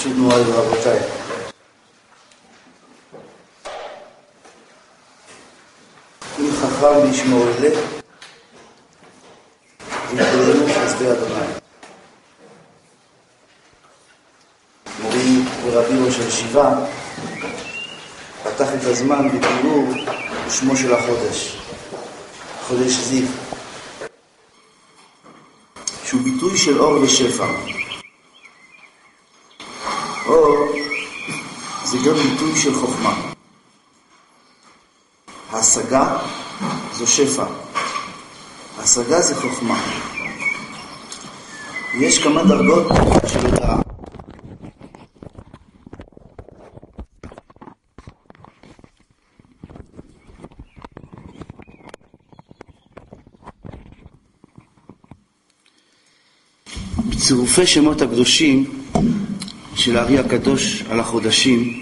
ברשות מוריי ורבותיי. אם חכם וישמור אלה, יתבוננו חסדי אדוני. מורי ורבי ראש הישיבה פתח את הזמן בתיאור שמו של החודש, חודש זיו, שהוא ביטוי של אור ושפע. אור זה גם ביטוי של חוכמה. ההשגה זו שפע. ההשגה זה חוכמה. יש כמה דרגות של הודעה. בצירופי שמות הקדושים של הארי הקדוש על החודשים,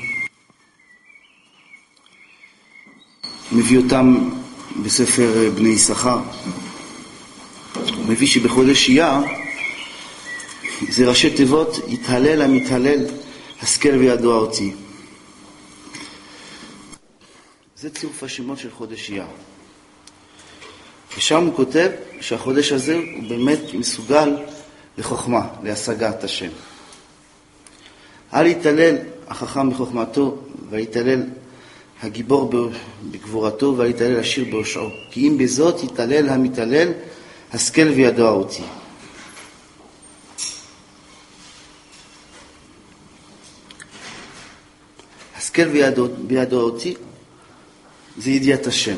מביא אותם בספר בני יששכר. הוא מביא שבחודש אייר זה ראשי תיבות יתהלל המתהלל השכל וידוע אותי. זה צירוף השמות של חודש אייר. ושם הוא כותב שהחודש הזה הוא באמת מסוגל לחוכמה, להשגת השם. אל יתהלל החכם בחוכמתו, ויתהלל הגיבור בגבורתו, ויתהלל השיר באושעו. כי אם בזאת יתהלל המתהלל, השכל וידוע אותי. השכל וידוע אותי זה ידיעת השם.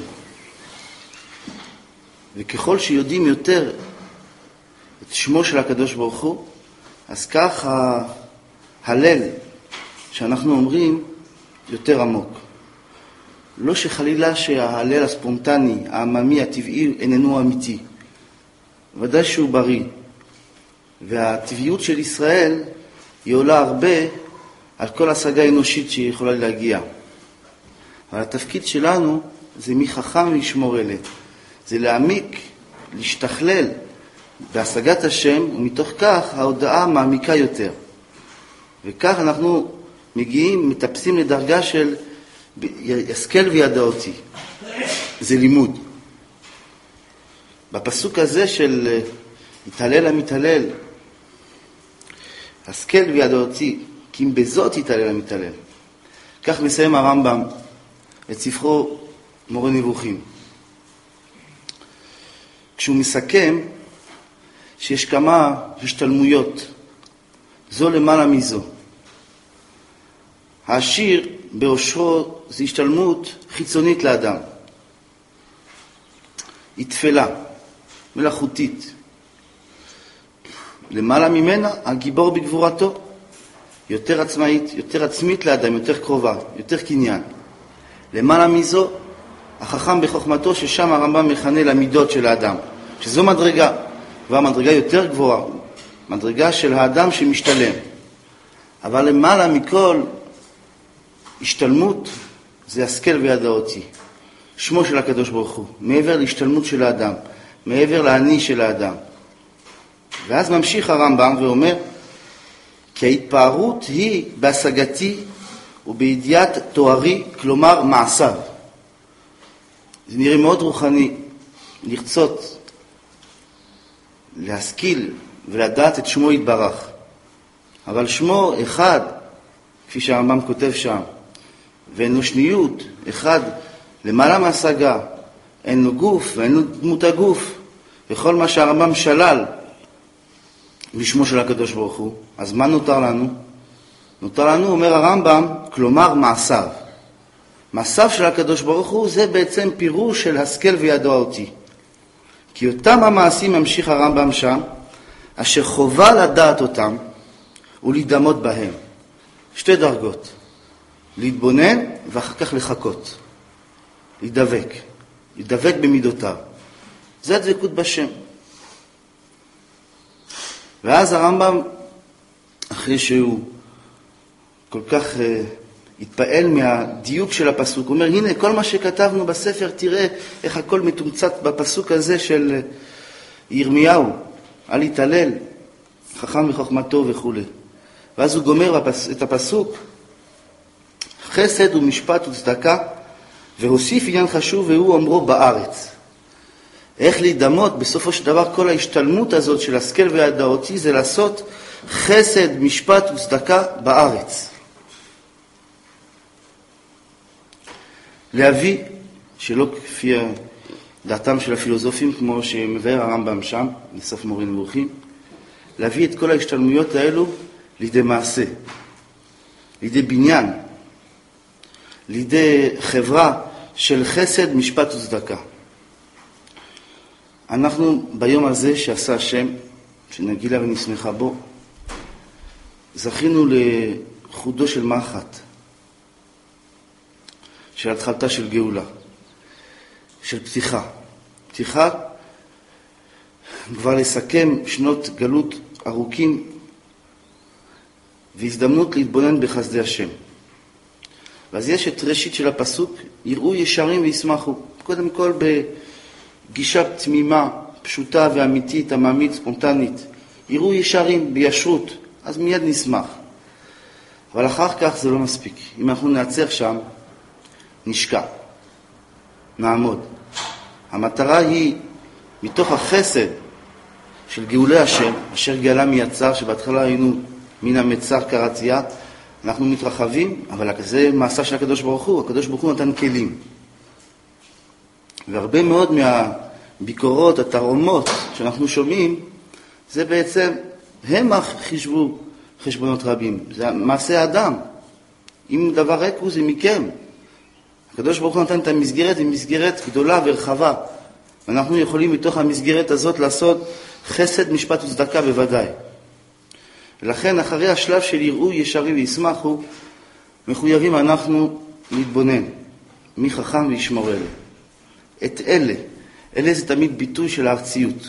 וככל שיודעים יותר את שמו של הקדוש ברוך הוא, אז כך ההלל שאנחנו אומרים יותר עמוק. לא שחלילה שההלל הספונטני, העממי, הטבעי, איננו אמיתי. ודאי שהוא בריא. והטבעיות של ישראל היא עולה הרבה על כל השגה אנושית שהיא יכולה להגיע. אבל התפקיד שלנו זה מי חכם וישמור אלה. זה להעמיק, להשתכלל בהשגת השם, ומתוך כך ההודעה מעמיקה יותר. וכך אנחנו מגיעים, מטפסים לדרגה של השכל וידע אותי. זה לימוד. בפסוק הזה של יתהלל המתהלל, השכל וידע אותי, כי אם בזאת יתהלל המתהלל. כך מסיים הרמב"ם את ספרו מורה נבוכים. כשהוא מסכם שיש כמה השתלמויות, זו למעלה מזו. העשיר באושרו זה השתלמות חיצונית לאדם. היא תפלה, מלאכותית. למעלה ממנה הגיבור בגבורתו, יותר עצמאית, יותר עצמית לאדם, יותר קרובה, יותר קניין. למעלה מזו החכם בחוכמתו, ששם הרמב"ם מכנה למידות של האדם, שזו מדרגה, והמדרגה יותר גבוהה, מדרגה של האדם שמשתלם. אבל למעלה מכל השתלמות זה השכל וידע אותי, שמו של הקדוש ברוך הוא, מעבר להשתלמות של האדם, מעבר לעני של האדם. ואז ממשיך הרמב"ם ואומר, כי ההתפארות היא בהשגתי ובידיעת תוארי, כלומר מעשיו. זה נראה מאוד רוחני, לרצות, להשכיל ולדעת את שמו יתברך. אבל שמו אחד, כפי שהרמב"ם כותב שם, ואין לו שניות, אחד למעלה מהשגה, אין לו גוף ואין לו דמות הגוף, וכל מה שהרמב"ם שלל בשמו של הקדוש ברוך הוא. אז מה נותר לנו? נותר לנו, אומר הרמב"ם, כלומר מעשיו. מעשיו של הקדוש ברוך הוא זה בעצם פירוש של השכל וידוע אותי. כי אותם המעשים, ממשיך הרמב"ם שם, אשר חובה לדעת אותם ולהידמות בהם. שתי דרגות. להתבונן ואחר כך לחכות. להידבק במידותיו. זה דבקות בשם. ואז הרמב"ם, אחרי שהוא כל כך התפעל מהדיוק של הפסוק, הוא אומר, הנה כל מה שכתבנו בספר, תראה איך הכל מתומצת בפסוק הזה של ירמיהו, אל יתהלל, חכם וחוכמתו וכו'. ואז הוא גומר את הפסוק, חסד ומשפט וצדקה, והוסיף עניין חשוב והוא אומרו בארץ. איך להידמות? בסופו של דבר כל ההשתלמות הזאת של השכל והדעותי זה לעשות חסד, משפט וצדקה בארץ. להביא, שלא כפי דעתם של הפילוסופים, כמו שמבאר הרמב"ם שם, בסוף מורה נבוכים, להביא את כל ההשתלמויות האלו לידי מעשה, לידי בניין, לידי חברה של חסד, משפט וצדקה. אנחנו ביום הזה שעשה השם, שנגילה ונשמחה בו, זכינו לחודו של מחט, של התחלתה של גאולה, של פתיחה. פתיחה כבר לסכם שנות גלות ארוכים והזדמנות להתבונן בחסדי השם. ואז יש את ראשית של הפסוק, יראו ישרים וישמחו. קודם כל בגישה תמימה, פשוטה ואמיתית, עממית, ספונטנית. יראו ישרים בישרות, אז מיד נשמח. אבל אחר כך זה לא מספיק. אם אנחנו נעצר שם, נשקע, נעמוד. המטרה היא, מתוך החסד של גאולי השם, אשר גאלה מיצר, שבהתחלה היינו מן המצר כרצייה, אנחנו מתרחבים, אבל זה מעשה של הקדוש ברוך הוא. הקדוש ברוך הוא נתן כלים. והרבה מאוד מהביקורות, התרומות שאנחנו שומעים, זה בעצם, הם חישבו חשבונות רבים. זה מעשה האדם. אם דבר ריק הוא, זה מכם. הקדוש ברוך הוא נתן את המסגרת, היא מסגרת גדולה ורחבה. ואנחנו יכולים מתוך המסגרת הזאת לעשות חסד, משפט וצדקה בוודאי. ולכן אחרי השלב של יראו ישרים וישמחו, מחויבים אנחנו להתבונן. מי חכם וישמור אלה. את אלה זה תמיד ביטוי של הארציות.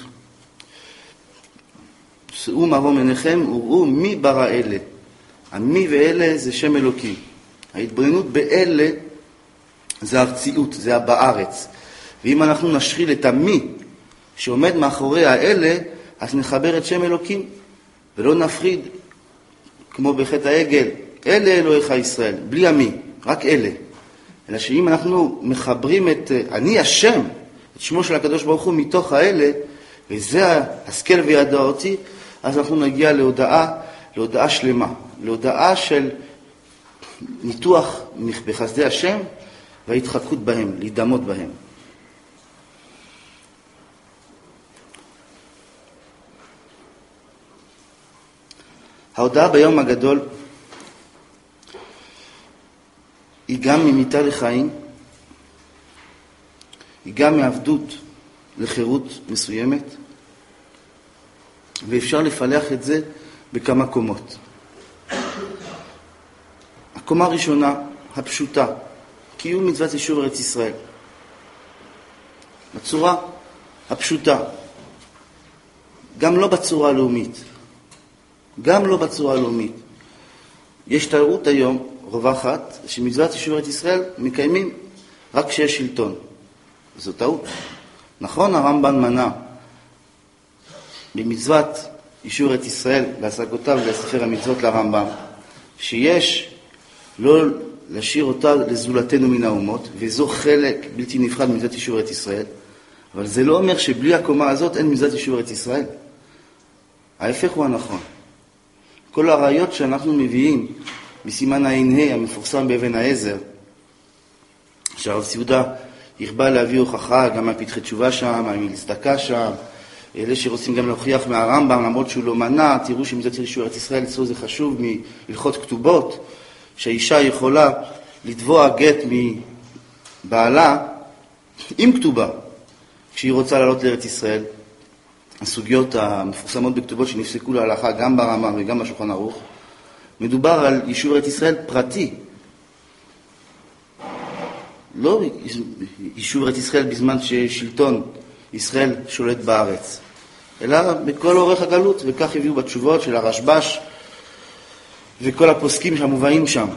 שאו מרום עיניכם וראו מי ברא אלה. המי ואלה זה שם אלוקי. ההתבוננות באלה זה הארציות, זה בארץ. ואם אנחנו נשחיל את המי שעומד מאחורי האלה, אז נחבר את שם אלוקים, ולא נפריד, כמו בחטא העגל, אלה אלוהיך ישראל, בלי המי, רק אלה. אלא שאם אנחנו מחברים את אני השם, את שמו של הקדוש ברוך הוא מתוך האלה, וזה השכל וידעותי, אז אנחנו נגיע להודעה שלמה, להודעה של ניתוח בחסדי השם, וההתחקות בהם, להידמות בהם. ההודעה ביום הגדול היא גם ממיתה לחיים, היא גם מעבדות לחירות מסוימת, ואפשר לפלח את זה בכמה קומות. הקומה הראשונה, הפשוטה, קיום מצוות יישוב ארץ ישראל. בצורה הפשוטה, גם לא בצורה הלאומית. גם לא בצורה הלאומית. יש טעות היום, רווחת, שמצוות יישוב ארץ ישראל מקיימים רק כשיש שלטון. זו טעות. נכון, הרמב"ן מנע במצוות יישוב ארץ ישראל, בהשגותיו ובספר המצוות לרמב"ם, שיש לא להשאיר אותה לזולתנו מן האומות, וזו חלק בלתי נפרד ממצוות יישוב ארץ ישראל, אבל זה לא אומר שבלי הקומה הזאת אין מצוות יישוב ארץ ישראל. ההפך הוא הנכון. כל הראיות שאנחנו מביאים בסימן הע"ה המפורסם באבן העזר, שהרב סיודה הרבה להביא הוכחה גם מהפתחי תשובה שם, מהצדקה שם, אלה שרוצים גם להוכיח מהרמב"ם, למרות שהוא לא מנע, תראו שמצוות יישוב ארץ ישראל אצלו זה חשוב מהלכות כתובות, שהאישה יכולה לתבוע גט מבעלה עם כתובה, כשהיא רוצה לעלות לארץ ישראל. הסוגיות המפורסמות בכתובות שנפסקו להלכה גם ברמב"ם וגם בשולחן ערוך, מדובר על יישוב ארץ ישראל פרטי. לא יישוב ארץ ישראל בזמן ששלטון ישראל שולט בארץ, אלא בכל אורך הגלות, וכך הביאו בתשובות של הרשב"ש וכל הפוסקים שמובאים שם.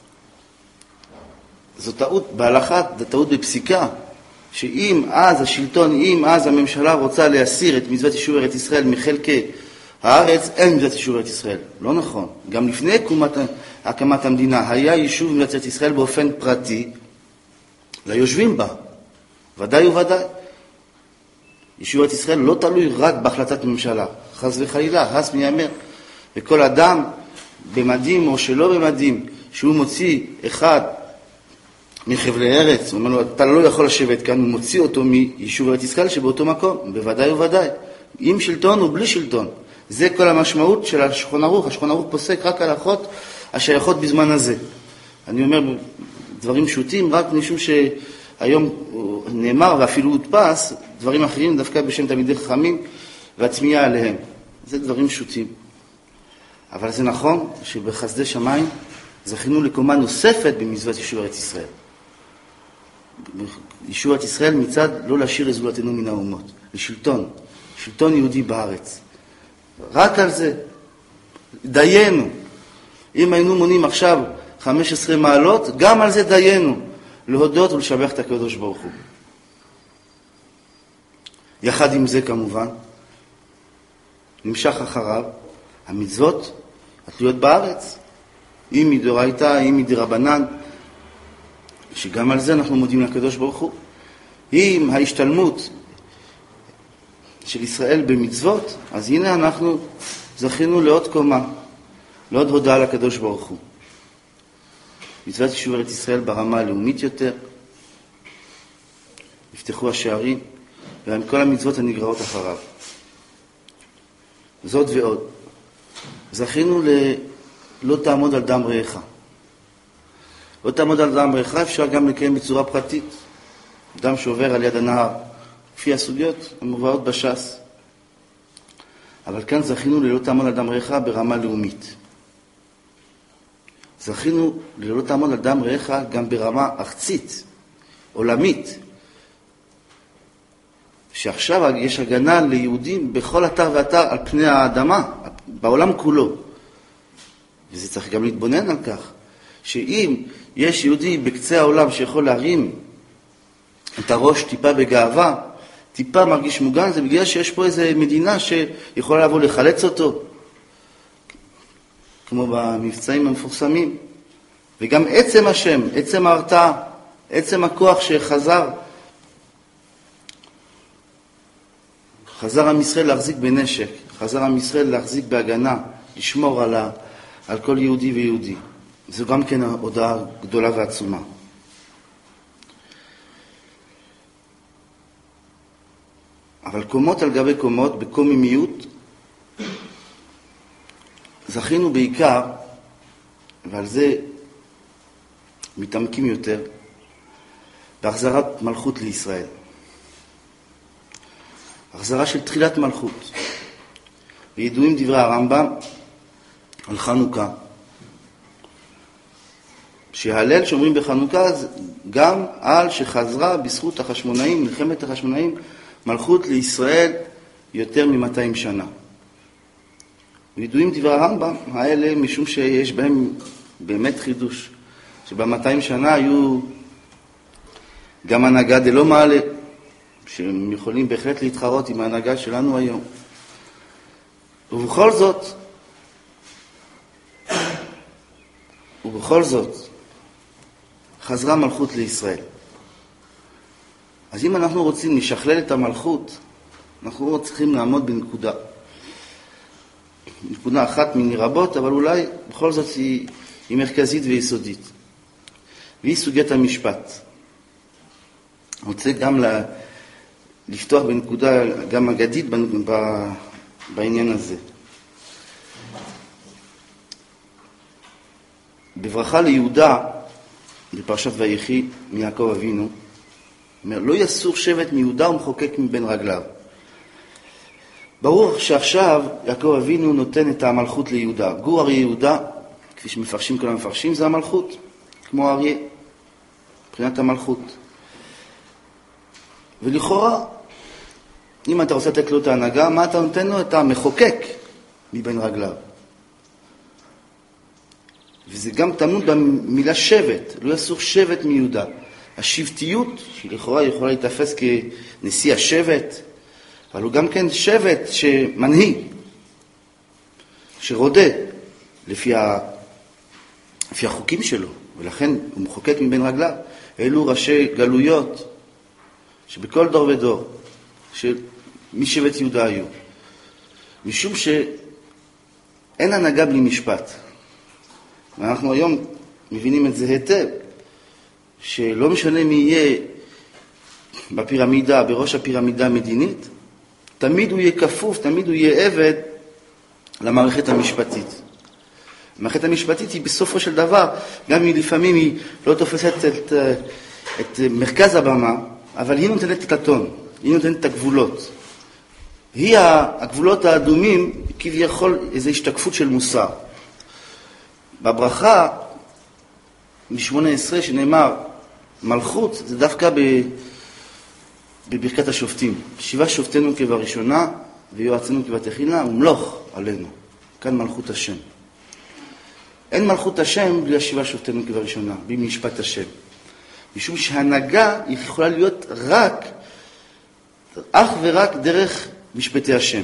זו טעות בהלכה, זו טעות בפסיקה, שאם אז השלטון, אם אז הממשלה רוצה להסיר את מצוות יישוב ארץ ישראל מחלקי הארץ אין מדינת יישוב ארץ ישראל. לא נכון. גם לפני הקמת המדינה היה יישוב מדינת ארץ ישראל באופן פרטי ליושבים בה. ודאי וודאי. יישוב ארץ ישראל לא תלוי רק בהחלטת ממשלה. חס וחלילה, חס מייאמר. וכל אדם במדים או שלא במדים, שהוא מוציא אחד מחבלי ארץ, הוא אומר לו, אתה לא יכול לשבת כאן, הוא מוציא אותו מיישוב ארץ ישראל שבאותו מקום, בוודאי וודאי. עם שלטון או בלי שלטון. זה כל המשמעות של השולחן ערוך. השולחן ערוך פוסק רק הלכות השייכות בזמן הזה. אני אומר דברים פשוטים רק משום שהיום נאמר ואפילו הודפס דברים אחרים דווקא בשם תלמידי חכמים והצמיעה עליהם. זה דברים פשוטים. אבל זה נכון שבחסדי שמיים זכינו לקומה נוספת במצוות יישוב ארץ ישראל. יישוב ארץ ישראל מצד לא להשאיר לזולתנו מן האומות. לשלטון. שלטון יהודי בארץ. רק על זה. דיינו. אם היינו מונים עכשיו 15 מעלות, גם על זה דיינו. להודות ולשבח את הקדוש ברוך הוא. יחד עם זה כמובן, נמשך אחריו המצוות התלויות בארץ. אם מדאורייתא, אם מדרבנן, שגם על זה אנחנו מודים לקדוש ברוך הוא. אם ההשתלמות של ישראל במצוות, אז הנה אנחנו זכינו לעוד קומה, לעוד הודעה לקדוש ברוך הוא. מצוות יישוב ארץ ישראל ברמה הלאומית יותר, נפתחו השערים, ועם כל המצוות הנגרעות אחריו. זאת ועוד. זכינו לא תעמוד על דם רעך. לא תעמוד על דם רעך אפשר גם לקיים בצורה פרטית. דם שעובר על יד הנהר, לפי הסוגיות המובאות בש"ס. אבל כאן זכינו ללא תעמוד על דם רעך ברמה לאומית. זכינו ללא תעמוד על דם רעך גם ברמה ארצית, עולמית. שעכשיו יש הגנה ליהודים בכל אתר ואתר על פני האדמה, בעולם כולו. וזה צריך גם להתבונן על כך, שאם יש יהודי בקצה העולם שיכול להרים את הראש טיפה בגאווה, טיפה מרגיש מוגן, זה בגלל שיש פה איזו מדינה שיכולה לבוא לחלץ אותו, כמו במבצעים המפורסמים. וגם עצם השם, עצם ההרתעה, עצם הכוח שחזר, חזר עם ישראל להחזיק בנשק, חזר עם ישראל להחזיק בהגנה, לשמור על כל יהודי ויהודי. זו גם כן הודעה גדולה ועצומה. אבל קומות על גבי קומות, בקוממיות, זכינו בעיקר, ועל זה מתעמקים יותר, בהחזרת מלכות לישראל. החזרה של תחילת מלכות. וידועים דברי הרמב"ם על חנוכה. שההלל שאומרים בחנוכה גם על שחזרה בזכות החשמונאים, מלחמת החשמונאים, מלכות לישראל יותר מ-200 שנה. וידועים דברי הרמב"ם האלה משום שיש בהם באמת חידוש. שב-200 שנה היו גם הנהגה דלא מעלה, שהם יכולים בהחלט להתחרות עם ההנהגה שלנו היום. ובכל זאת, חזרה מלכות לישראל. אז אם אנחנו רוצים לשכלל את המלכות, אנחנו צריכים לעמוד בנקודה. נקודה אחת מיני רבות, אבל אולי בכל זאת היא מרכזית ויסודית. והיא סוגיית המשפט. אני רוצה גם לפתוח בנקודה גם אגדית בעניין הזה. בברכה ליהודה, בפרשת ויחי, מיעקב אבינו, אומר, לא יסור שבט מיהודה ומחוקק מבין רגליו. ברור שעכשיו יעקב אבינו נותן את המלכות ליהודה. גור אריה יהודה, כפי שמפרשים כל המפרשים, זה המלכות, כמו אריה, מבחינת המלכות. ולכאורה, אם אתה רוצה לתת לו את ההנהגה, מה אתה נותן לו? את המחוקק מבין רגליו. וזה גם תמוד במילה שבט, לא יסור שבט מיהודה. השבטיות, שלכאורה יכולה להתאפס כנשיא השבט, אבל הוא גם כן שבט שמנהיג. שרודה לפי החוקים שלו, ולכן הוא מחוקק מבין רגליו. אלו ראשי גלויות שבכל דור ודור, משבט יהודה היו. משום שאין הנהגה בלי משפט. ואנחנו היום מבינים את זה היטב, שלא משנה מי יהיה בפירמידה, בראש הפירמידה המדינית, תמיד הוא יהיה כפוף, תמיד הוא יהיה עבד למערכת המשפטית. המערכת המשפטית היא בסופו של דבר, גם אם לפעמים היא לא תופסת את מרכז הבמה, אבל היא נותנת את הטון, היא נותנת את הגבולות. היא הגבולות האדומים, כביכול איזו השתקפות של מוסר. בברכה מ-18 שנאמר מלכות, זה דווקא בברכת השופטים. 7 שופטינו כבראשונה ויועצינו כבתחילה ומלוך עלינו. כאן מלכות השם. אין מלכות השם בלי 7 שופטינו כבראשונה, בלי משפט השם. משום שהנהגה היא יכולה להיות אך ורק דרך משפטי השם.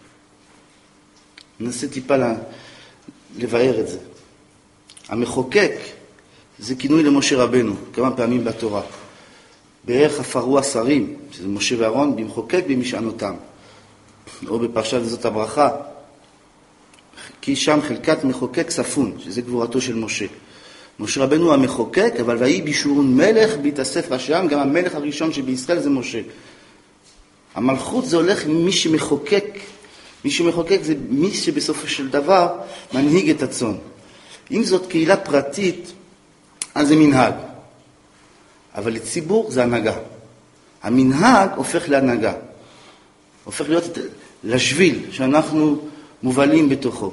ננסה טיפה לבאר את זה. המחוקק זה כינוי למשה רבנו, כמה פעמים בתורה. בערך הפרו השרים, שזה משה ואהרון, במחוקק במשענותם. או בפרשת זאת הברכה, כי שם חלקת מחוקק ספון, שזה גבורתו של משה. משה רבנו המחוקק, אבל ויהי בישורון מלך בהתאסף ראשם, גם המלך הראשון שבישראל זה משה. המלכות זה הולך ממי שמחוקק. מי שמחוקק זה מי שבסופו של דבר מנהיג את הצאן. אם זאת קהילה פרטית, אז זה מנהג. אבל לציבור זה הנהגה. המנהג הופך להנהגה. הופך להיות לשביל שאנחנו מובלים בתוכו.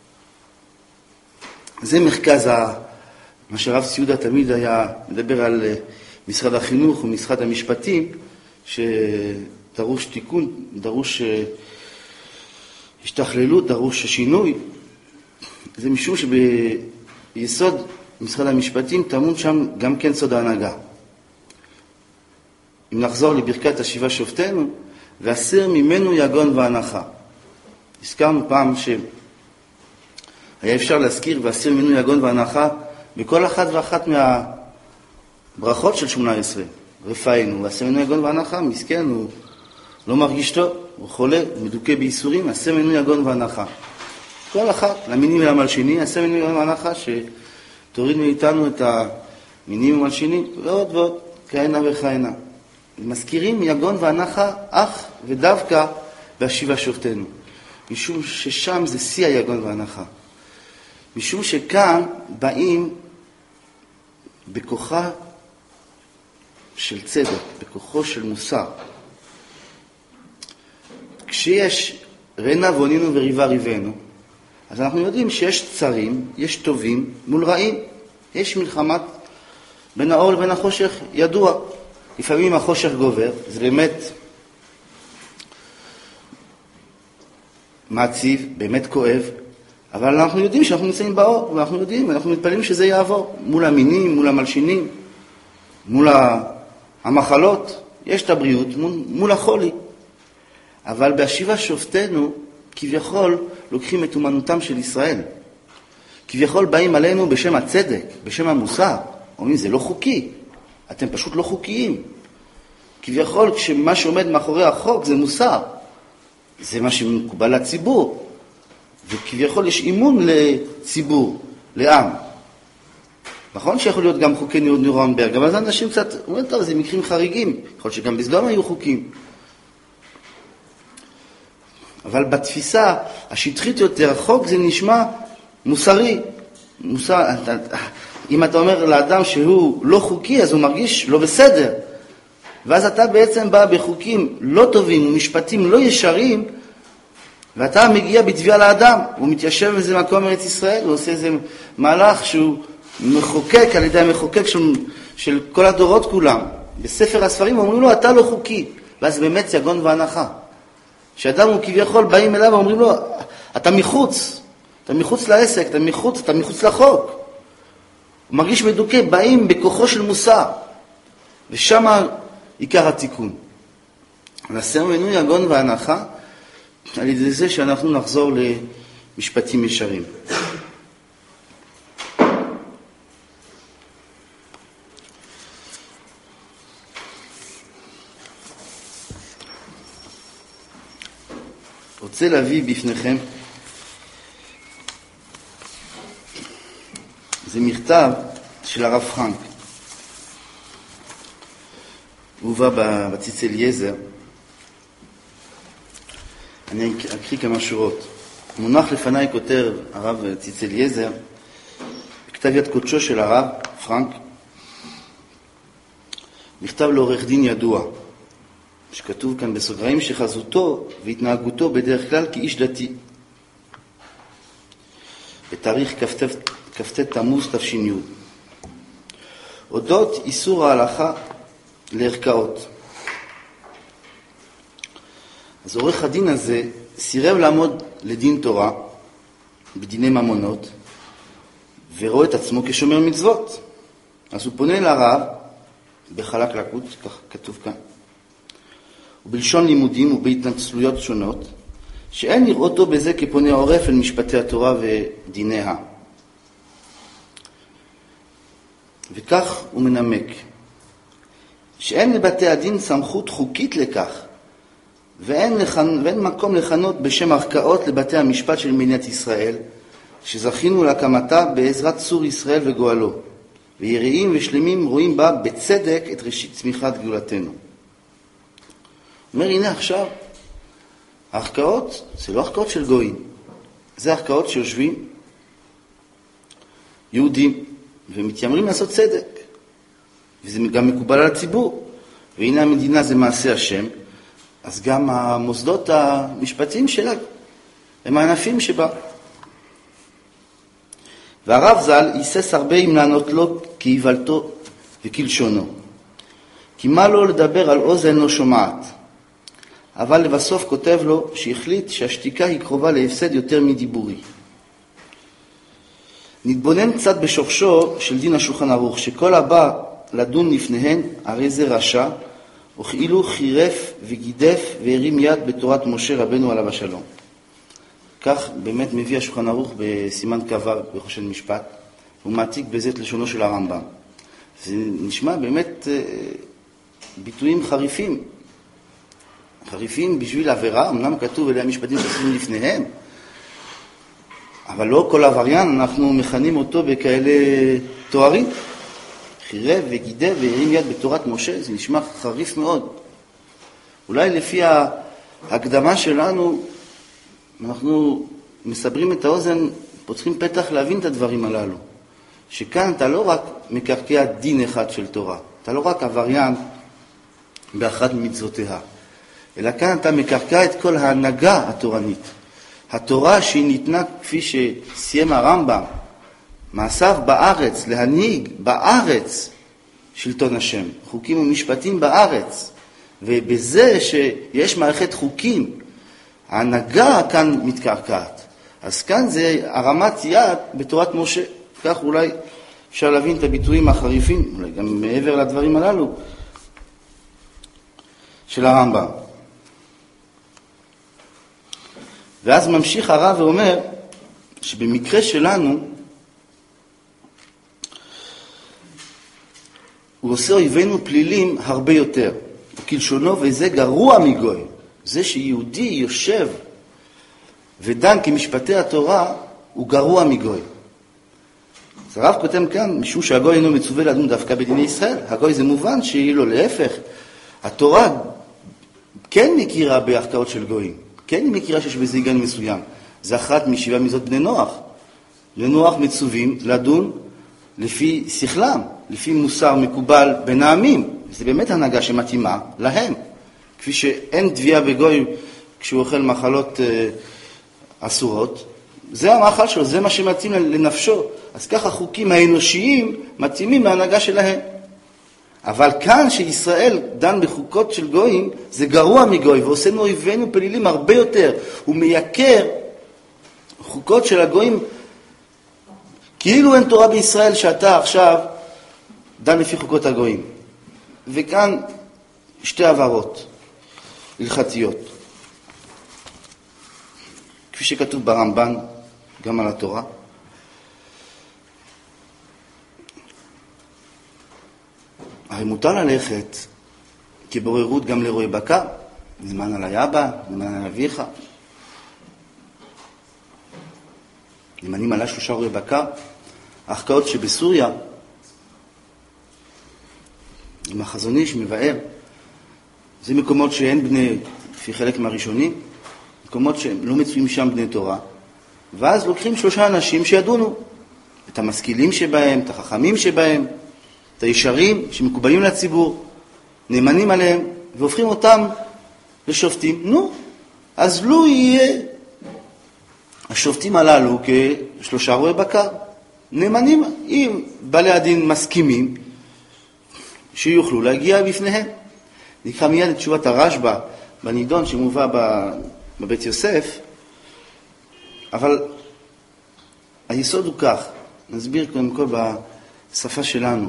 זה מרכז מה שרב ציודה תמיד היה מדבר על משרד החינוך ומשרד המשפטים, שדרוש תיקון, דרוש השתכללות, דרוש שינוי. זה משום שביסוד משרד המשפטים טמון שם גם כן סוד ההנהגה. אם נחזור לברכת 7 שופטינו, והסיר ממנו יגון והנחה. הזכרנו פעם שהיה אפשר להזכיר והסיר ממנו יגון והנחה בכל אחת ואחת מהברכות של 18. רפאנו, והסיר ממנו יגון והנחה, מסכן, הוא לא מרגיש טוב, הוא חולה, הוא מדוכא בייסורים, הסיר ממנו יגון והנחה. כל אחת, למינים ולמלשינים, הסיר ממנו יגון והנחה, שתוריד מאיתנו את המינים ומלשינים, ועוד ועוד, כהנה וכהנה. מזכירים יגון והנחה אך ודווקא ב7 שופטינו. משום ששם זה שיא היגון והנחה. משום שכאן באים בכוחה של צדק, בכוחו של מוסר. כשיש רנה ועונינו וריבה ריבנו, אז אנחנו יודעים שיש צרים, יש טובים מול רעים. יש מלחמת בין האור לבין החושך ידוע. לפעמים החושך גובר, זה באמת מעציב, באמת כואב, אבל אנחנו יודעים שאנחנו נמצאים באור, ואנחנו יודעים, אנחנו מתפללים שזה יעבור, מול המינים, מול המלשינים, מול המחלות, יש את הבריאות, מול החולי. אבל ב7 שופטינו, כביכול, לוקחים את אומנותם של ישראל. כביכול באים עלינו בשם הצדק, בשם המוסר. אומרים, זה לא חוקי, אתם פשוט לא חוקיים. כביכול, כשמה שעומד מאחורי החוק זה מוסר. זה מה שמקובל לציבור. וכביכול יש אימון לציבור, לעם. נכון שיכול להיות גם חוקי נירנברג, אבל אז אנשים קצת אומרים, טוב, זה מקרים חריגים. יכול שגם בסדום היו חוקים. אבל בתפיסה השטחית יותר, החוק זה נשמע מוסרי. אם אתה אומר לאדם שהוא לא חוקי, אז הוא מרגיש לא בסדר. ואז אתה בעצם בא בחוקים לא טובים ומשפטים לא ישרים, ואתה מגיע בתביעה לאדם. הוא מתיישב באיזה מקום ארץ ישראל, הוא עושה איזה מהלך שהוא מחוקק על ידי המחוקק של כל הדורות כולם. בספר הספרים אומרים לו, אתה לא חוקי. ואז באמת יגון והנחה. שאדם הוא כביכול באים אליו ואומרים לו, אתה מחוץ לעסק, אתה מחוץ לחוק. הוא מרגיש מדוכא, באים בכוחו של מוסר. ושם עיקר התיקון. נסר ממנו יגון והנחה, על ידי זה שאנחנו נחזור משפטים ישרים. רוצה להביא בפניכם, זה מכתב של הרב פרנק. הוא בא בציץ אליעזר. אני אקריא כמה שורות. מונח לפניי כותב הרב ציץ אליעזר, בכתב יד קודשו של הרב פרנק, מכתב לעורך דין ידוע, שכתוב כאן בסוגריים שחזותו והתנהגותו בדרך כלל כאיש דתי. בתאריך כ"ט תמוז תש"י. אודות איסור ההלכה לערכאות. אז עורך הדין הזה סירב לעמוד לדין תורה בדיני ממונות ורואה את עצמו כשומר מצוות. אז הוא פונה לרב בחלק לקות, כך כתוב כאן, ובלשון לימודים ובהתנצלויות שונות, שאין לראותו בזה כפונה עורף אל משפטי התורה ודיניה. וכך הוא מנמק, שאין לבתי הדין סמכות חוקית לכך, ואין מקום לכנות בשם ערכאות לבתי המשפט של מדינת ישראל, שזכינו להקמתה בעזרת צור ישראל וגואלו, ויראים ושלמים רואים בה בצדק את ראשית צמיחת גאולתנו. אומר, הנה עכשיו, הערכאות זה לא ערכאות של גויים, זה ערכאות שיושבים יהודים ומתיימרים לעשות צדק, וזה גם מקובל על הציבור. והנה המדינה זה מעשה השם, אז גם המוסדות המשפטיים שלה הם הענפים שבה. והרב ז"ל היסס הרבה אם לענות לו כהיוולתו וכלשונו, כי מה לא לדבר על אוזן לא שומעת. אבל לבסוף כותב לו שהחליט שהשתיקה היא קרובה להפסד יותר מדיבורי. נתבונן קצת בשורשו של דין השולחן ערוך, שכל הבא לדון לפניהן הרי זה רשע, וכאילו חירף וגידף והרים יד בתורת משה רבנו עליו השלום. כך באמת מביא השולחן ערוך בסימן קבע בחושן משפט, הוא מעתיק בזה את לשונו של הרמב"ם. זה נשמע באמת ביטויים חריפים. חריפים בשביל עבירה, אמנם כתוב אלה המשפטים שעושים לפניהם, אבל לא כל עבריין אנחנו מכנים אותו בכאלה תוארים. חירב וגידף והרים יד בתורת משה, זה נשמע חריף מאוד. אולי לפי ההקדמה שלנו, אנחנו מסברים את האוזן, פותחים פתח להבין את הדברים הללו. שכאן אתה לא רק מקרקע דין אחד של תורה, אתה לא רק עבריין באחת ממצוותיה, אלא כאן אתה מקרקע את כל ההנהגה התורנית. התורה שהיא ניתנה כפי שסיים הרמב"ם, מעשיו בארץ, להנהיג בארץ שלטון השם, חוקים ומשפטים בארץ. ובזה שיש מערכת חוקים, ההנהגה כאן מתקרקעת. אז כאן זה הרמת יד בתורת משה. כך אולי אפשר להבין את הביטויים החריפים, אולי גם מעבר לדברים הללו של הרמב"ם. ואז ממשיך הרב ואומר שבמקרה שלנו הוא עושה אויבינו פלילים הרבה יותר, כלשונו, וזה גרוע מגוי. זה שיהודי יושב ודן כמשפטי התורה הוא גרוע מגוי. אז הרב כותב כאן, משום שהגוי אינו מצווה לדון דווקא בדיני ישראל. הגוי זה מובן שיהיה לו להפך. התורה כן מכירה בערכאות של גויים. כן היא מכירה שיש בזה היגיון מסוים. זה אחת משבעה מצוות בני נוח. בני נוח מצווים לדון לפי שכלם, לפי מוסר מקובל בין העמים. זה באמת הנהגה שמתאימה להם. כפי שאין תביעה בגוי כשהוא אוכל מאכלות אסורות, זה המאכל שלו, זה מה שמתאים לנפשו. אז כך החוקים האנושיים מתאימים להנהגה שלהם. אבל כאן שישראל דן בחוקות של גויים, זה גרוע מגוי, ועושה מאויבינו פלילים הרבה יותר. הוא מייקר חוקות של הגויים, כאילו אין תורה בישראל שאתה עכשיו דן לפי חוקות הגויים. וכאן שתי עברות הלכתיות. כפי שכתוב ברמב"ן, גם על התורה. הרי מותר ללכת כבוררות גם לרועה בקר, נאמן על האבא, נאמן על אביך. נאמנים עלה 3 רועי בקר. הערכאות שבסוריה, עם החזון איש מבאר, זה מקומות שאין בני, לפי חלק מהראשונים, מקומות שלא מצויים שם בני תורה, ואז לוקחים 3 אנשים שידונו, את המשכילים שבהם, את החכמים שבהם, את הישרים שמקובלים לציבור, נאמנים עליהם, והופכים אותם לשופטים. נו, אז לא יהיה השופטים הללו כ3 רועי בקר. נאמנים, אם בעלי הדין מסכימים, שיוכלו להגיע בפניהם. נקרא מיד את תשובת הרשב"א בנידון שמובא בבית יוסף, אבל היסוד הוא כך, נסביר קודם כל בשפה שלנו,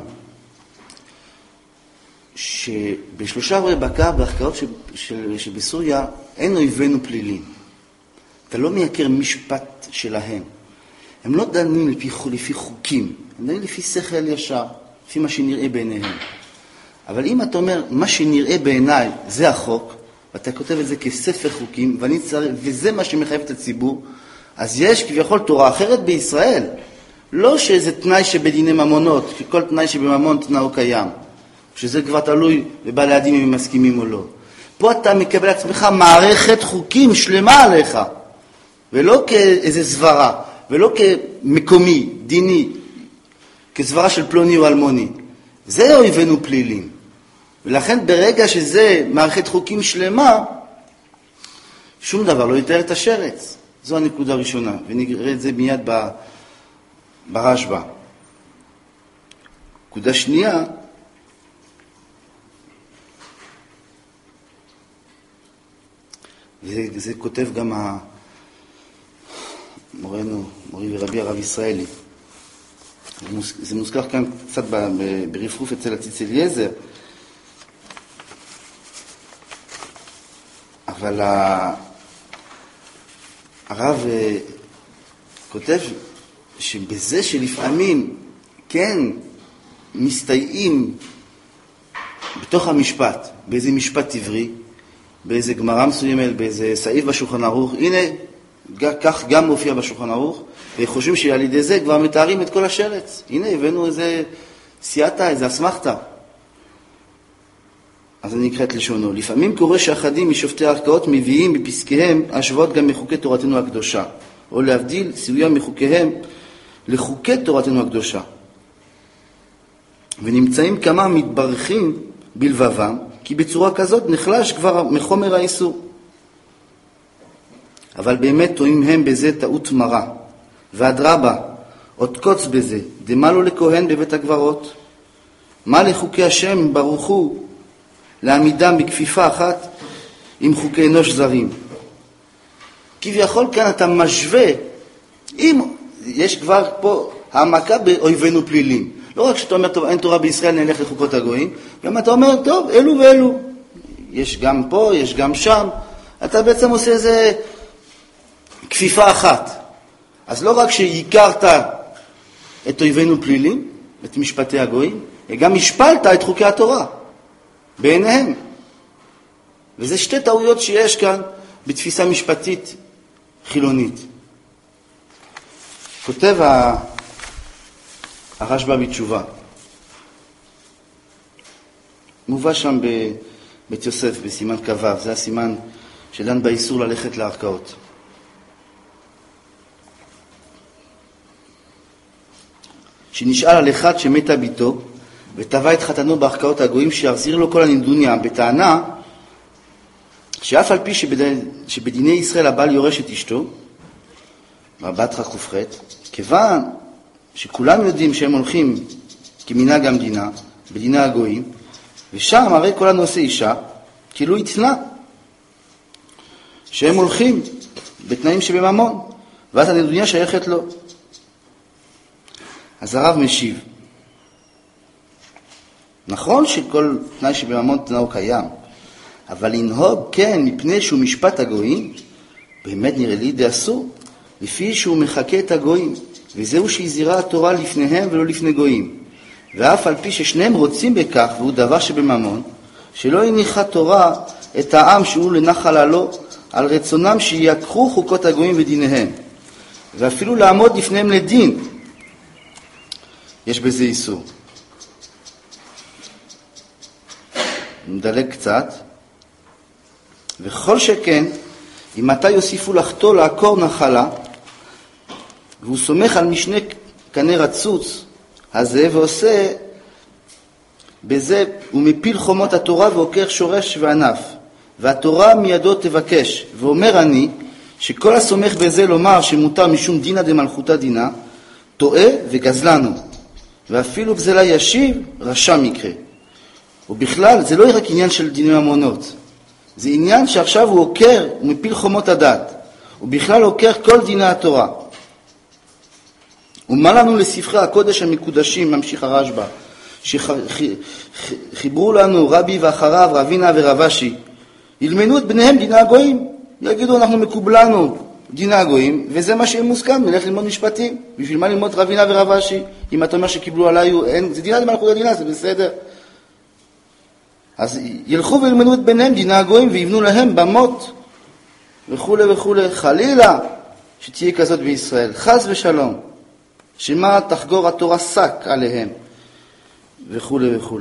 שב3 רועי בקר בהחקרות שבסוריה אין אויבינו פלילים. אתה לא מייקר משפט שלהם. הם לא דנים לפי חוקים, הם דנים לפי שכל ישר, לפי מה שנראה בעיניהם. אבל אם אתה אומר, מה שנראה בעיניי זה החוק, ואתה כותב את זה כספר חוקים, וזה מה שמחייב את הציבור, אז יש כביכול תורה אחרת בישראל. לא שאיזה תנאי שבדיני ממונות, כי כל תנאי שבממון תנאו קיים. שזה כבר תלוי בבעלי הדין אם הם מסכימים או לא. פה אתה מקבל לעצמך מערכת חוקים שלמה עליך, ולא כאיזה סברה, ולא כמקומי, דיני, כסברה של פלוני או אלמוני. זה אויבינו פלילים. ולכן ברגע שזה מערכת חוקים שלמה, שום דבר לא יתאר את השרץ. זו הנקודה הראשונה, ונראה את זה מיד ברשב"א. נקודה שנייה, וזה כותב גם מורנו, מורי ורבי הרב ישראלי. זה מוזכר כאן קצת ברפרוף אצל הציץ אליעזר, אבל הרב כותב שבזה שלפעמים כן מסתייעים בתוך המשפט, באיזה משפט עברי, באיזה גמרא מסוימת, באיזה סעיף בשולחן ערוך, הנה, כך גם מופיע בשולחן ערוך, וחושבים שעל ידי זה כבר מתארים את כל השרץ. הנה, הבאנו איזה סייעתא, איזה אסמכתא. אז אני אקרא את לשונו. לפעמים קורה שאחדים משופטי הערכאות מביאים בפסקיהם השוואות גם מחוקי תורתנו הקדושה, או להבדיל סיויים מחוקיהם לחוקי תורתנו הקדושה. ונמצאים כמה מתברכים בלבבם, כי בצורה כזאת נחלש כבר מחומר האיסור. אבל באמת טועים הם בזה טעות מרה, ואדרבה, עוד קוץ בזה, דמה לו לכהן בבית הגברות. מה לחוקי השם ברוך הוא, לעמידם בכפיפה אחת עם חוקי אנוש זרים. כביכול כאן אתה משווה, אם יש כבר פה העמקה באויבינו פלילים. לא רק שאתה אומר, טוב, אין תורה בישראל, נלך לחוקות הגויים, גם אתה אומר, טוב, אלו ואלו. יש גם פה, יש גם שם. אתה בעצם עושה איזה כפיפה אחת. אז לא רק שהכרת את אויבינו פלילים, את משפטי הגויים, גם השפלת את חוקי התורה בעיניהם. וזה 2 טעויות שיש כאן בתפיסה משפטית חילונית. כותב הרשב"א בתשובה. מובא שם בבית יוסף, בסימן כ"ו, זה הסימן שדן באיסור ללכת לערכאות. שנשאל על אחד שמתה ביתו, וטבע את חתנו בערכאות הגויים שיחזיר לו כל הנדוניה, בטענה שאף על פי שבדיני ישראל הבעל יורש את אשתו, בבת ח"ח, כיוון שכולם יודעים שהם הולכים כמנהג המדינה, בדיני הגויים, ושם הרי כל הנושא אישה, כאילו התנה, שהם הולכים בתנאים שבממון, ואז הנדוניה שייכת לו. אז הרב משיב, נכון שכל תנאי שבממון תנאו קיים, אבל לנהוג כן מפני שהוא משפט הגויים, באמת נראה לי די אסור, לפי שהוא מחכה את הגויים, וזהו שהזהירה התורה לפניהם ולא לפני גויים. ואף על פי ששניהם רוצים בכך, והוא דבר שבממון, שלא הניחה תורה את העם שהוא לנחל עלו, על רצונם שיקחו חוקות הגויים ודיניהם, ואפילו לעמוד לפניהם לדין. יש בזה איסור. נדלג קצת. וכל שכן, אם אתה יוסיפו לחתו לעקור נחלה, והוא סומך על משנה קנה רצוץ הזה, ועושה בזה, הוא מפיל חומות התורה ועוקר שורש וענף, והתורה מידו תבקש, ואומר אני, שכל הסומך בזה לומר שמותר משום דינא דמלכותא דינא, טועה וגזלנו, ואפילו בזה לה ישיב רשע מקרה. ובכלל זה לא רק עניין של דיני ממונות, זה עניין שעכשיו הוא עוקר, הוא מפיל חומות הדת, ובכלל עוקר כל דיני התורה. ומה לנו לספרי הקודש המקודשים, ממשיך הרשב"א, שחיברו לנו רבי ואחריו רבינה ורבשי, ילמנו את בניהם דיני הגויים, יגידו אנחנו מקובלנו דיני הגויים, וזה מה שהם מוסכם, נלך ללמוד משפטים. בשביל מה ללמוד רבינה ורבשי? אם אתה אומר שקיבלו עליי, זה דינא דמלכותא דינא, זה בסדר. אז ילכו וילמנו את בניהם דיני הגויים, ויבנו להם במות וכו' וכו'. חלילה שתהיה כזאת בישראל, חס ושלום, שמה תחגור התורה שק עליהם וכו' וכו'.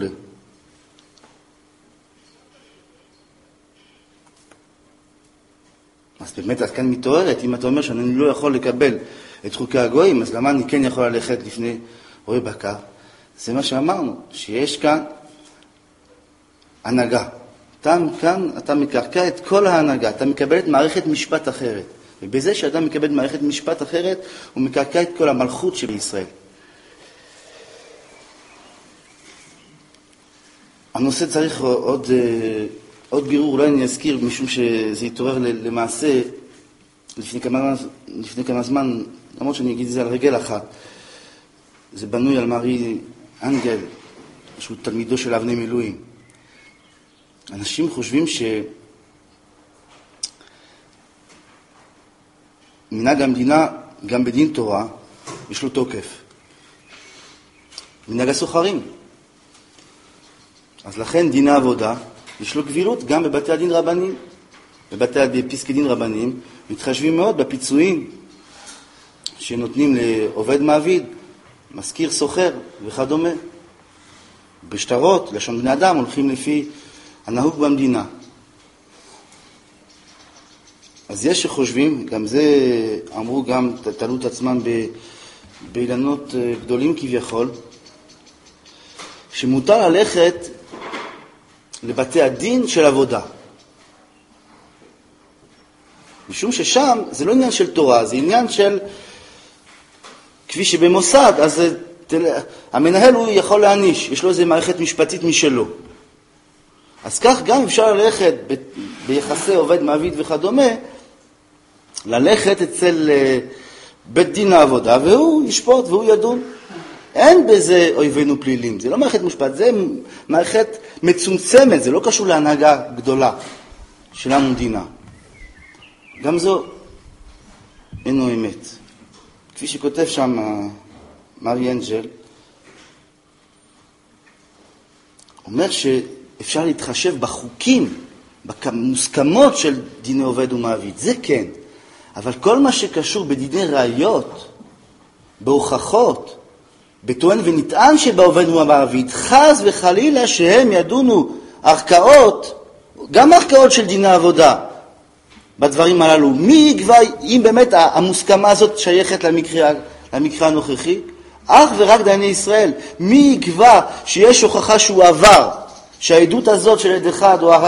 אז באמת אז כאן מתעוררת, אם אתה אומר שאני לא יכול לקבל את חוקי הגויים, אז למה אני כן יכול ללכת לפני רואה בקר? זה מה שאמרנו, שיש כאן הנהגה. כאן אתה מקרקע את כל ההנהגה, אתה מקבל את מערכת משפט אחרת. ובזה שאדם מקבל מערכת משפט אחרת, הוא מקרקע את כל המלכות שבישראל. הנושא צריך עוד בירור, אולי אני אזכיר, משום שזה יתעורר למעשה לפני כמה זמן, למרות שאני אגיד את זה על רגל אחת. זה בנוי על מארי אנגל, שהוא תלמידו של אבני מילואים. אנשים חושבים מנהג המדינה, גם בדין תורה, יש לו תוקף. מנהג הסוחרים. אז לכן דיני עבודה, יש לו גבילות גם בבתי הדין רבניים. בפסקי דין רבניים מתחשבים מאוד בפיצויים שנותנים לעובד מעביד, מזכיר סוחר וכדומה. בשטרות, לשון בני אדם, הולכים לפי הנהוג במדינה. אז יש שחושבים, גם זה אמרו, גם תלו את עצמם באילנות גדולים כביכול, שמותר ללכת לבתי הדין של עבודה. משום ששם זה לא עניין של תורה, זה עניין של, כפי שבמוסד, אז המנהל הוא יכול להעניש, יש לו איזו מערכת משפטית משלו. אז כך גם אפשר ללכת ביחסי עובד מעביד וכדומה, ללכת אצל בית דין העבודה, והוא ישפוט והוא ידון. אין בזה אויבינו פלילים, זה לא מערכת משפט, זה מערכת מצומצמת, זה לא קשור להנהגה גדולה של המדינה. גם זו אינו אמת. כפי שכותב שם מארי אנג'ל, אומר שאפשר להתחשב בחוקים, במוסכמות של דיני עובד ומעביד, זה כן. אבל כל מה שקשור בדיני ראיות, בהוכחות, בטוען ונטען שבעובד ומעביד, חס וחלילה שהם ידונו ערכאות, גם ערכאות של דיני עבודה, בדברים הללו. מי יקבע אם באמת המוסכמה הזאת שייכת למקרה הנוכחי? אך ורק דייני ישראל. מי יקבע שיש הוכחה שהוא עבר, שהעדות הזאת של עד אחד, או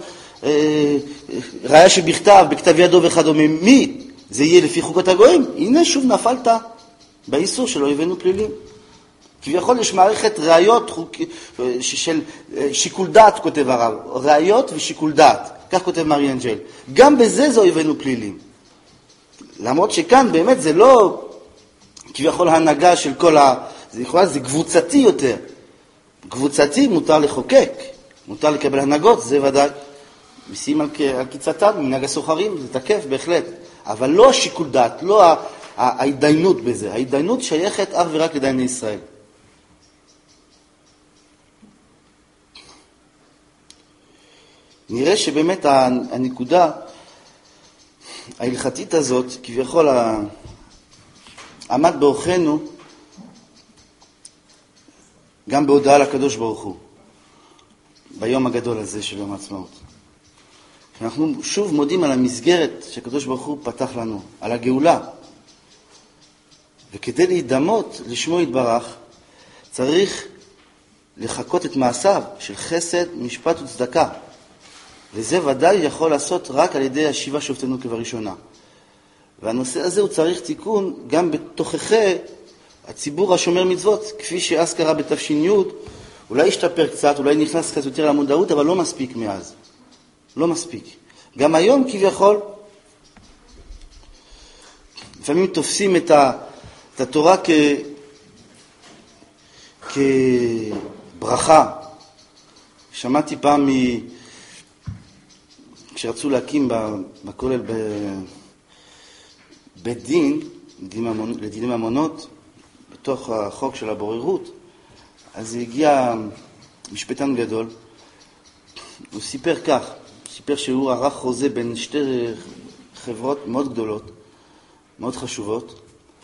ראיה שבכתב, בכתב ידו וכדומה, מי? זה יהיה לפי חוקות הגויים. הנה שוב נפלת באיסור של אויבינו פלילים. כביכול יש מערכת ראיות של שיקול דעת, כותב הרב. ראיות ושיקול דעת. כך כותב מארי אנג'ל. גם בזה זה אויבינו פלילים. למרות שכאן באמת זה לא כביכול הנהגה של כל זה קבוצתי יותר. קבוצתי מותר לחוקק, מותר לקבל הנהגות, זה ודאי. משיאים על קיצתם, מנהג הסוחרים, זה תקף בהחלט. אבל לא השיקול דעת, לא ההתדיינות בזה. ההתדיינות שייכת אך ורק לדייני ישראל. נראה שבאמת הנקודה ההלכתית הזאת, כביכול עמד באורחנו גם בהודעה לקדוש ברוך הוא, ביום הגדול הזה של יום העצמאות. אנחנו שוב מודים על המסגרת שהקדוש ברוך הוא פתח לנו, על הגאולה. וכדי להידמות לשמו יתברך, צריך לחכות את מעשיו של חסד, משפט וצדקה. וזה ודאי יכול לעשות רק על ידי השיבה שופטנו כבראשונה. והנושא הזה הוא צריך תיקון גם בתוככי הציבור השומר מצוות, כפי שאז קרה בתש"י, אולי השתפר קצת, אולי נכנס קצת יותר למודעות, אבל לא מספיק מאז. לא מספיק. גם היום כביכול, לפעמים תופסים את התורה כברכה. שמעתי פעם כשרצו להקים בכולל בית דין, לדיני ממונות, בתוך החוק של הבוררות, אז הגיע משפטן גדול, הוא סיפר כך, סיפר שהוא ערך חוזה בין שתי חברות מאוד גדולות, מאוד חשובות,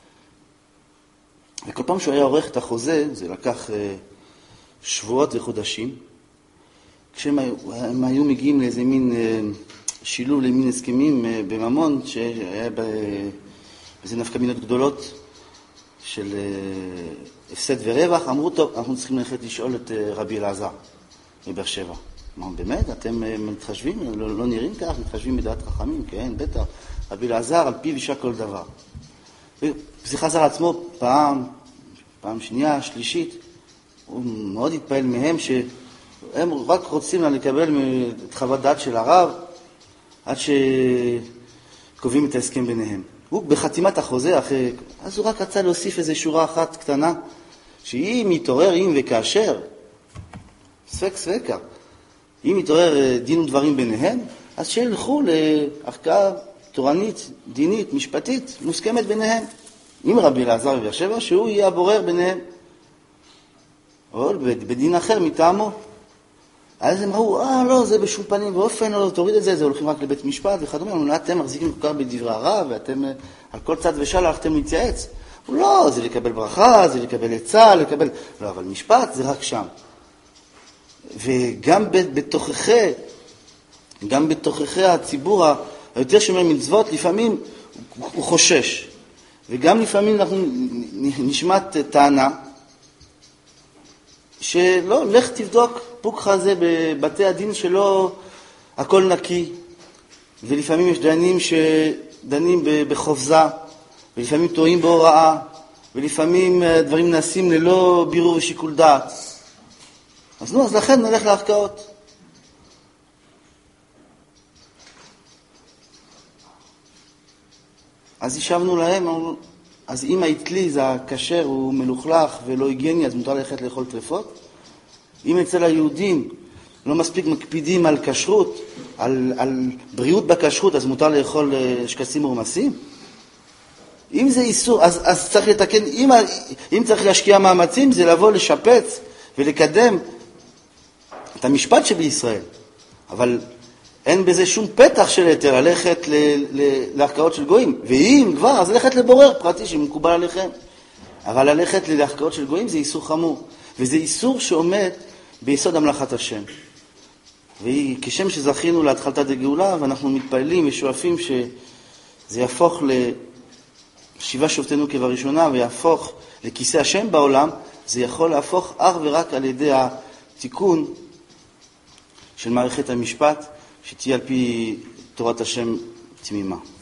וכל פעם שהוא היה עורך את החוזה, זה לקח שבועות וחודשים, כשהם היו מגיעים לאיזה מין שילוב למין הסכמים בממון, שהיה בזה נפקא מינות גדולות של הפסד ורווח, אמרו טוב, אנחנו צריכים ללכת לשאול את רבי אלעזר מבאר שבע. אמרו, באמת? אתם מתחשבים? לא נראים כך? מתחשבים בדעת חכמים? כן, בטח. רבי אלעזר על פיו יישק כל דבר. וזה חזר עצמו פעם שנייה, שלישית. הוא מאוד התפעל מהם שהם רק רוצים לקבל את חוות דעת של הרב עד שקובעים את ההסכם ביניהם. הוא בחתימת החוזה אחרי, אז הוא רק רצה להוסיף איזו שורה אחת קטנה, שאם יתעורר, אם וכאשר, ספקה, אם יתעורר דין ודברים ביניהם, אז שילכו לערכאה תורנית, דינית, משפטית, מוסכמת ביניהם. עם רבי אלעזר בבאר שבע, שהוא יהיה הבורר ביניהם. או בדין אחר מטעמו. אז הם ראו, לא, זה בשום פנים ואופן, לא, תוריד את זה, זה הולכים רק לבית משפט וכדומה. אתם מחזיקים כל כך בדברי הרב, ואתם על כל צד ושל הלכתם להתייעץ. לא, זה לקבל ברכה, זה לקבל עצה, לקבל... לא, אבל משפט זה רק שם. וגם בתוככי הציבור היותר שומר מצוות, לפעמים הוא חושש. וגם לפעמים אנחנו נשמעת טענה, שלא, לך תבדוק פוקחה הזה בבתי הדין שלו, הכל נקי. ולפעמים יש דיינים שדנים בחופזה, ולפעמים טועים בהוראה, ולפעמים דברים נעשים ללא בירור ושיקול דעת. אז לכן נלך לערכאות. אז ישבנו להם, אז אם האטליז הכשר הוא מלוכלך ולא היגייני, אז מותר ללכת לאכול טרפות. אם אצל היהודים לא מספיק מקפידים על כשרות, על בריאות בכשרות, אז מותר לאכול שקצים מורמסים. אם זה איסור, אז צריך לתקן, אם צריך להשקיע מאמצים, זה לבוא לשפץ ולקדם את המשפט שבישראל. אבל אין בזה שום פתח של היתר ללכת להחקאות של גויים. ואם כבר, אז ללכת לבורר פרטי שמקובל עליכם. אבל ללכת להחקאות של גויים זה איסור חמור. וזה איסור שעומד ביסוד המלאכת השם. וכשם שזכינו להתחלת הגאולה, ואנחנו מתפעלים ושואפים שזה יהפוך לשיבה שופטנו כבראשונה, ויהפוך לכיסא השם בעולם, זה יכול להפוך אך ורק על ידי התיקון של מערכת המשפט, שתהיה על פי תורת השם תמימה.